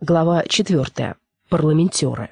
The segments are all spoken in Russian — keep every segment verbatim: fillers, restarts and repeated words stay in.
Глава четвертая. Парламентеры.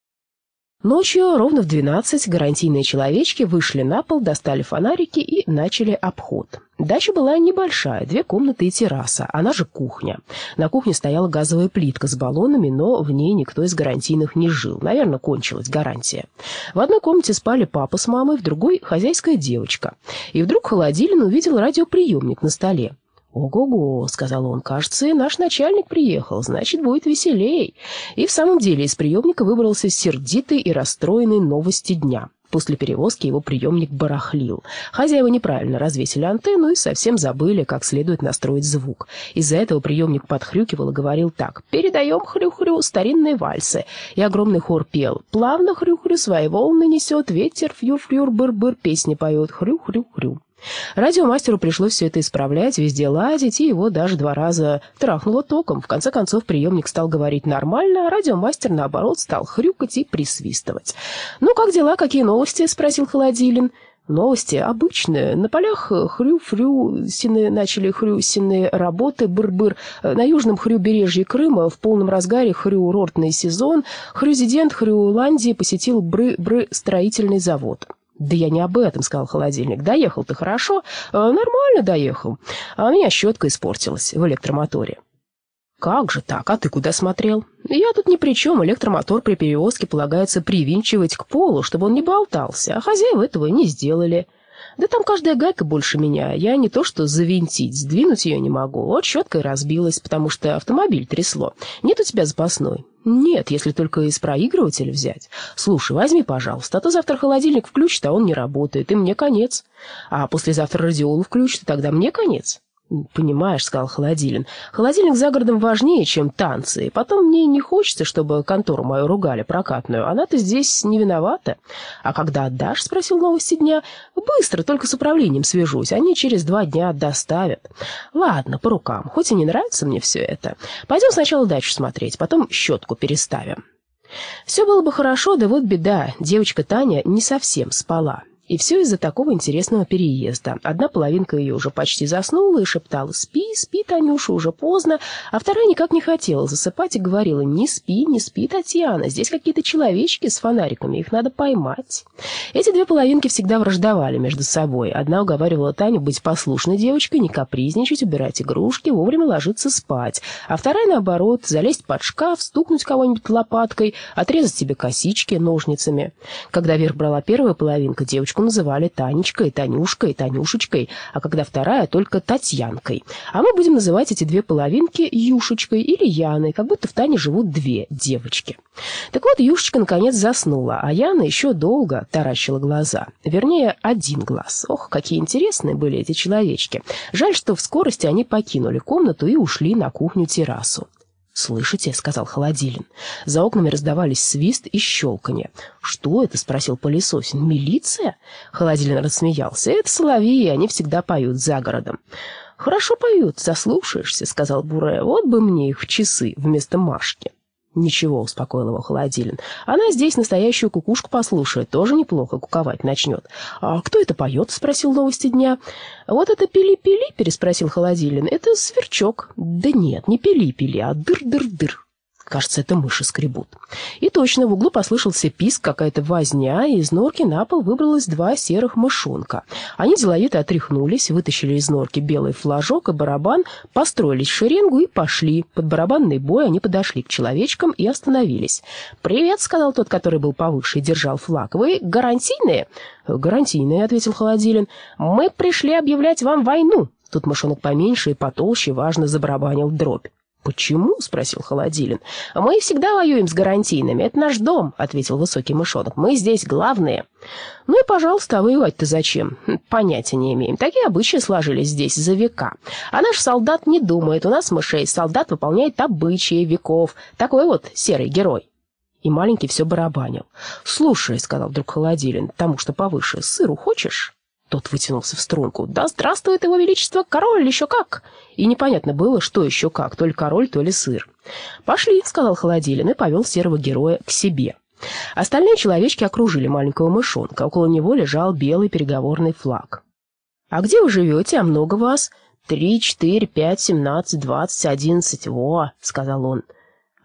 Ночью, ровно в двенадцать, гарантийные человечки вышли на пол, достали фонарики и начали обход. Дача была небольшая, две комнаты и терраса, она же кухня. На кухне стояла газовая плитка с баллонами, но в ней никто из гарантийных не жил. Наверное, кончилась гарантия. В одной комнате спали папа с мамой, в другой — хозяйская девочка. И вдруг Холодилин увидел радиоприемник на столе. «Ого-го», — сказал он, — «кажется, наш начальник приехал, значит, будет веселей». И в самом деле из приемника выбрался сердитый и расстроенный «Новости дня». После перевозки его приемник барахлил. Хозяева неправильно развесили антенну и совсем забыли, как следует настроить звук. Из-за этого приемник подхрюкивал и говорил так: «Передаем хрю-хрю старинные вальсы». И огромный хор пел: «Плавно хрю-хрю свои волны несет, ветер фью-фрюр-быр-быр, песни поет хрю-хрю-хрю». Радиомастеру пришлось все это исправлять, везде ладить, и его даже два раза трахнуло током. В конце концов приемник стал говорить нормально, а радиомастер, наоборот, стал хрюкать и присвистывать. «Ну, как дела, какие новости?» — спросил Холодилин. «Новости обычные. На полях хрю-фрю-сины начали хрю-сины работы, быр-быр. На южном хрю-бережье Крыма в полном разгаре хрю-рортный сезон. Хрюзидент Хрюландии посетил бры-бры строительный завод». «Да я не об этом», — сказал Холодильник. «Доехал ты хорошо?» «Нормально доехал. А у меня щетка испортилась в электромоторе». «Как же так? А ты куда смотрел?» «Я тут ни при чем. Электромотор при перевозке полагается привинчивать к полу, чтобы он не болтался, а хозяева этого не сделали». «Да там каждая гайка больше меня. Я не то что завинтить, сдвинуть ее не могу. Вот щеткой разбилась, потому что автомобиль трясло. Нет у тебя запасной?» «Нет, если только из проигрывателя взять. Слушай, возьми, пожалуйста, а то завтра холодильник включит, а он не работает, и мне конец. А послезавтра радиолу включит, и тогда мне конец». «Понимаешь», — сказал Холодилин, — «холодильник за городом важнее, чем танцы. И потом мне не хочется, чтобы контору мою ругали прокатную. Она-то здесь не виновата». «А когда отдашь?» — спросил «Новости дня». «Быстро, только с управлением свяжусь. Они через два дня доставят». «Ладно, по рукам. Хоть и не нравится мне все это. Пойдем сначала дачу смотреть, потом щетку переставим». Все было бы хорошо, да вот беда. Девочка Таня не совсем спала. И все из-за такого интересного переезда. Одна половинка ее уже почти заснула и шептала: «Спи, спи, Танюша, уже поздно», а вторая никак не хотела засыпать и говорила: «Не спи, не спи, Татьяна, здесь какие-то человечки с фонариками, их надо поймать». Эти две половинки всегда враждовали между собой. Одна уговаривала Таню быть послушной девочкой, не капризничать, убирать игрушки, вовремя ложиться спать, а вторая, наоборот, залезть под шкаф, стукнуть кого-нибудь лопаткой, отрезать себе косички ножницами. Когда верх брала первая половинка, девочку называли Танечкой, Танюшкой, Танюшечкой, а когда вторая — только Татьянкой. А мы будем называть эти две половинки Юшечкой или Яной, как будто в Тане живут две девочки. Так вот, Юшечка наконец заснула, а Яна еще долго таращила глаза. Вернее, один глаз. Ох, какие интересные были эти человечки. Жаль, что в скорости они покинули комнату и ушли на кухню-террасу. «Слышите?» — сказал Холодилин. За окнами раздавались свист и щелканье. «Что это?» — спросил Пылесосин. «Милиция?» Холодилин рассмеялся. «Это соловьи, они всегда поют за городом». «Хорошо поют, заслушаешься», — сказал Буре. «Вот бы мне их в часы вместо Машки». «Ничего», — успокоил его Холодилин. «Она здесь настоящую кукушку послушает, тоже неплохо куковать начнет». «А кто это поет?» — спросил «Новости дня». «Вот это пили-пили?» — переспросил Холодилин. «Это сверчок». «Да нет, не пили-пили, а дыр-дыр-дыр». Кажется, это мыши скребут. И точно, в углу послышался писк, какая-то возня, и из норки на пол выбралось два серых мышонка. Они деловито отряхнулись, вытащили из норки белый флажок и барабан, построились в шеренгу и пошли. Под барабанный бой они подошли к человечкам и остановились. «Привет», — сказал тот, который был повыше и держал флаг. «Вы гарантийные?» «Гарантийные», — ответил Холодилин. «Мы пришли объявлять вам войну». Тут мышонок поменьше и потолще важно забарабанил дробь. «Почему?» — спросил Холодилин. «Мы всегда воюем с гарантийными. Это наш дом», — ответил высокий мышонок. «Мы здесь главные». «Ну и, пожалуйста, а воевать-то зачем?» «Понятия не имеем. Такие обычаи сложились здесь за века. А наш солдат не думает. У нас мышей солдат выполняет обычаи веков. Такой вот серый герой». И маленький все барабанил. «Слушай», — сказал вдруг Холодилин, тому, что повыше, — «сыру хочешь?» Тот вытянулся в струнку. «Да здравствует его величество, король, еще как!» И непонятно было, что еще как, то ли король, то ли сыр. «Пошли», — сказал Холодилин и повел серого героя к себе. Остальные человечки окружили маленького мышонка. Около него лежал белый переговорный флаг. «А где вы живете? А много вас?» «Три, четыре, пять, семнадцать, двадцать, одиннадцать. Во!» — сказал он.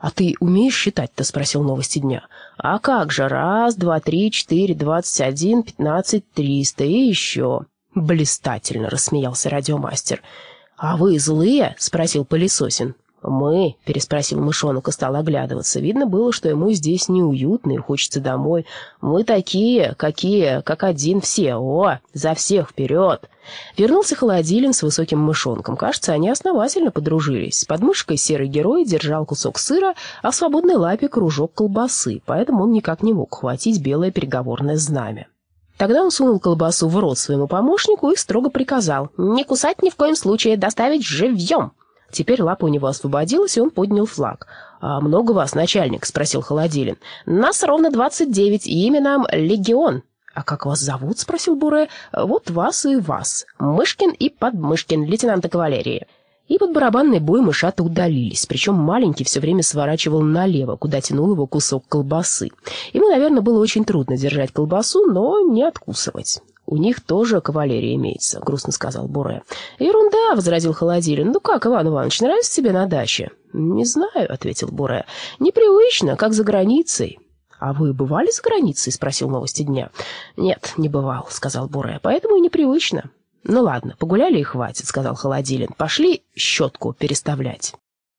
«А ты умеешь считать-то?» — спросил новости дня. «А как же? Раз, два, три, четыре, двадцать один, пятнадцать, триста и еще». «Блистательно!» — рассмеялся радиомастер. «А вы злые?» — спросил Пылесосин. «Мы?» — переспросил мышонок и стал оглядываться. Видно было, что ему здесь неуютно и хочется домой. «Мы такие, какие, как один все. О, за всех вперед!» Вернулся Холодилин с высоким мышонком. Кажется, они основательно подружились. Под мышкой серый герой держал кусок сыра, а в свободной лапе кружок колбасы, поэтому он никак не мог хватить белое переговорное знамя. Тогда он сунул колбасу в рот своему помощнику и строго приказал: «Не кусать ни в коем случае, доставить живьем!» Теперь лапа у него освободилась, и он поднял флаг. «А много вас, начальник?» — спросил Холодилин. «Нас ровно двадцать девять, и имя нам Легион». «А как вас зовут?» — спросил Буре. «Вот вас и вас. Мышкин и Подмышкин, лейтенанта кавалерии». И под барабанный бой мышата удалились, причем маленький все время сворачивал налево, куда тянул его кусок колбасы. Ему, наверное, было очень трудно держать колбасу, но не откусывать. «У них тоже кавалерия имеется», — грустно сказал Буре. «Ерунда», — возразил Холодилин. «Ну как, Иван Иванович, нравится тебе на даче?» «Не знаю», — ответил Буре. «Непривычно, как за границей». «А вы бывали за границей?» — спросил новости дня. «Нет, не бывал», — сказал Буре. «Поэтому и непривычно». «Ну ладно, погуляли и хватит», — сказал Холодилин. «Пошли щетку переставлять».